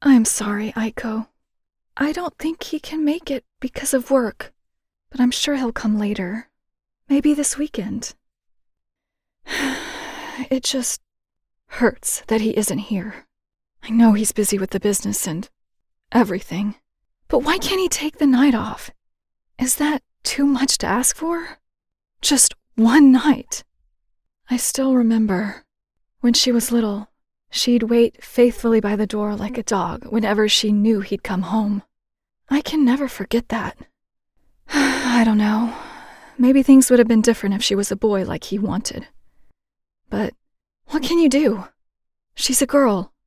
I'm sorry, Aiko. I don't think he can make it because of work, but I'm sure he'll come later. Maybe this weekend. It just hurts that he isn't here. I know he's busy with the business and everything, but why can't he take the night off? Is that too much to ask for? Just one night. I still remember when she was little, she'd wait faithfully by the door like a dog whenever she knew he'd come home. I can never forget that. I don't know. Maybe things would have been different if she was a boy like he wanted. But what can you do? She's a girl.